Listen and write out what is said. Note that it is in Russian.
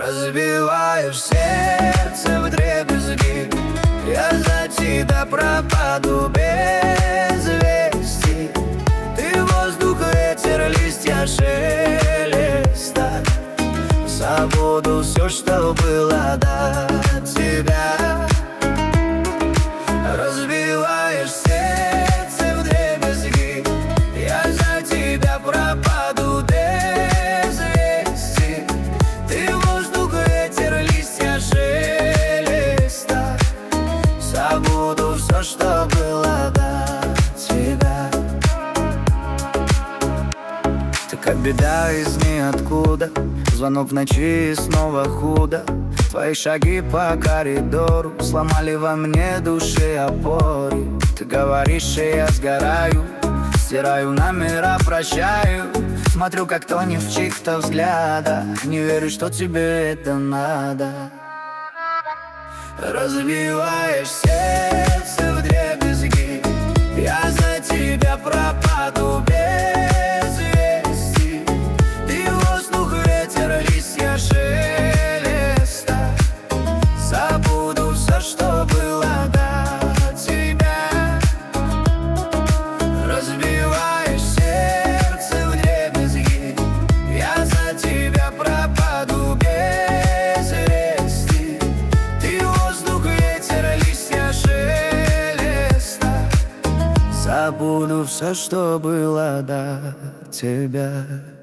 Разбиваешь сердце вдребезги, я за тебя пропаду без вести. Ты воздух, ветер, листья шелеста. Забуду все, что было до тебя. Разбиваешь сердце вдребезги, я за тебя пропаду без вести. Ты воздух, ветер, листья шелеста. Забуду все, что было до тебя. Ты как беда из ниоткуда, звонок в ночи и снова худо. Твои шаги по коридору сломали во мне души опоры. Ты говоришь, и я сгораю, стираю номера, прощаю. Смотрю, как тонет в чьих-то взглядах, не верю, что тебе это надо. Разбиваешь сердце вдребезги, я за тебя пропаду без вести. Ты воздух, ветер, листья шелеста. Забуду все, что было до тебя. Разбиваешь сердце вдребезги, я за тебя пропаду без вести. Ты воздух, ветер, листья шелеста. Забуду все, что было до тебя.